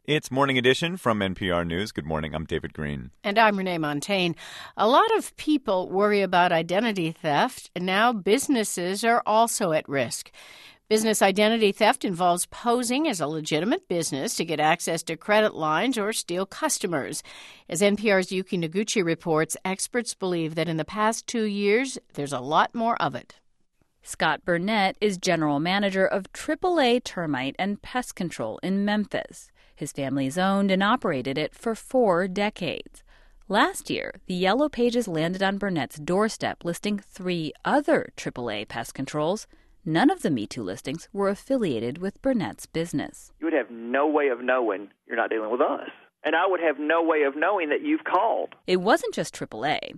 It's Morning Edition from NPR News. Good morning. I'm David Green. And I'm Renee Montaigne. A lot of people worry about identity theft, and now businesses are also at risk. Business identity theft involves posing as a legitimate business to get access to credit lines or steal customers. As NPR's Yuki Noguchi reports, experts believe that in the past 2 years, there's a lot more of it. Scott Burnett is general manager of AAA Termite and Pest Control in Memphis. His family's owned and operated it for 4 decades. Last year, the Yellow Pages landed on Burnett's doorstep listing 3 other AAA pest controls. None of the Me Too listings were affiliated with Burnett's business. You would have no way of knowing you're not dealing with us. And I would have no way of knowing that you've called. It wasn't just AAA.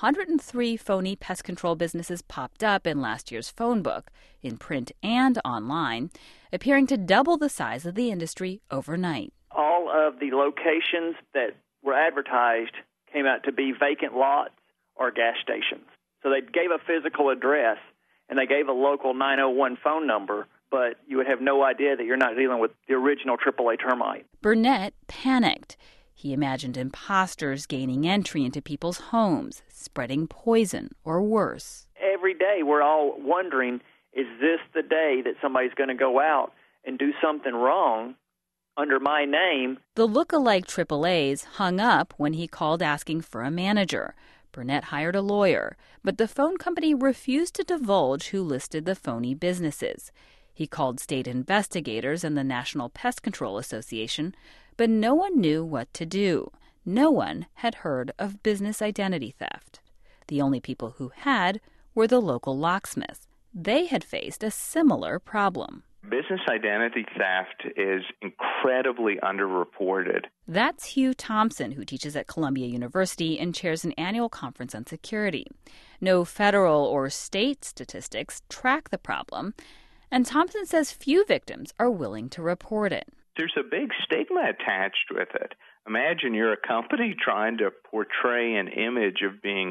103 phony pest control businesses popped up in last year's phone book, in print and online, appearing to double the size of the industry overnight. All of the locations that were advertised came out to be vacant lots or gas stations. So they gave a physical address, and they gave a local 901 phone number, but you would have no idea that you're not dealing with the original AAA termite. Burnett panicked. He imagined imposters gaining entry into people's homes, spreading poison or worse. Every day we're all wondering, is this the day that somebody's going to go out and do something wrong under my name? The look-alike AAAs hung up when he called asking for a manager. Burnett hired a lawyer, but the phone company refused to divulge who listed the phony businesses. He called state investigators and the National Pest Control Association, but no one knew what to do. No one had heard of business identity theft. The only people who had were the local locksmiths. They had faced a similar problem. Business identity theft is incredibly underreported. That's Hugh Thompson, who teaches at Columbia University and chairs an annual conference on security. No federal or state statistics track the problem, and Thompson says few victims are willing to report it. There's a big stigma attached with it. Imagine you're a company trying to portray an image of being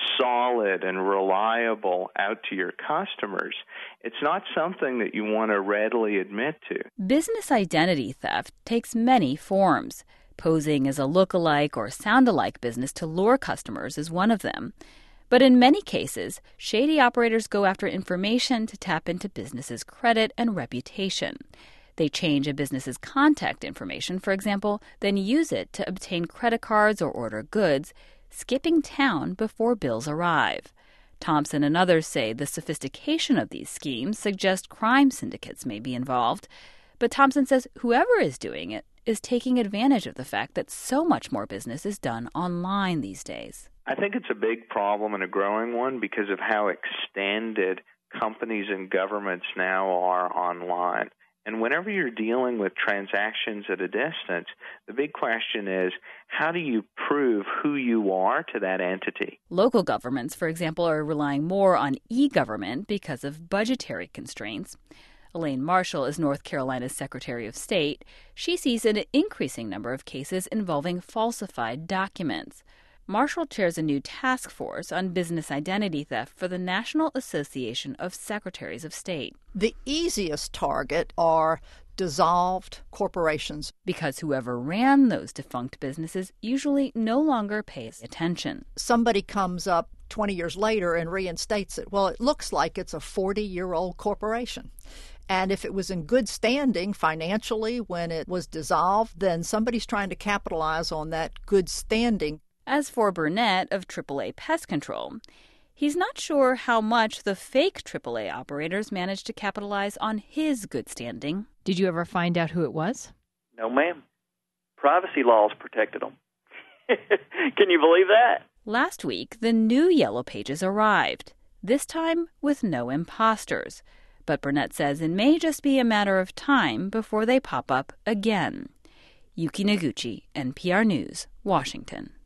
solid and reliable out to your customers. It's not something that you want to readily admit to. Business identity theft takes many forms. Posing as a look-alike or sound-alike business to lure customers is one of them. But in many cases, shady operators go after information to tap into businesses' credit and reputation. They change a business's contact information, for example, then use it to obtain credit cards or order goods, skipping town before bills arrive. Thompson and others say the sophistication of these schemes suggest crime syndicates may be involved. But Thompson says whoever is doing it is taking advantage of the fact that so much more business is done online these days. I think it's a big problem and a growing one because of how extended companies and governments now are online. And whenever you're dealing with transactions at a distance, the big question is, how do you prove who you are to that entity? Local governments, for example, are relying more on e-government because of budgetary constraints. Elaine Marshall is North Carolina's Secretary of State. She sees an increasing number of cases involving falsified documents. Marshall chairs a new task force on business identity theft for the National Association of Secretaries of State. The easiest target are dissolved corporations. Because whoever ran those defunct businesses usually no longer pays attention. Somebody comes up 20 years later and reinstates it. Well, it looks like it's a 40-year-old corporation. And if it was in good standing financially when it was dissolved, then somebody's trying to capitalize on that good standing. As for Burnett of AAA Pest Control, he's not sure how much the fake AAA operators managed to capitalize on his good standing. Did you ever find out who it was? No, ma'am. Privacy laws protected them. Can you believe that? Last week, the new Yellow Pages arrived, this time with no imposters. But Burnett says it may just be a matter of time before they pop up again. Yuki Noguchi, NPR News, Washington.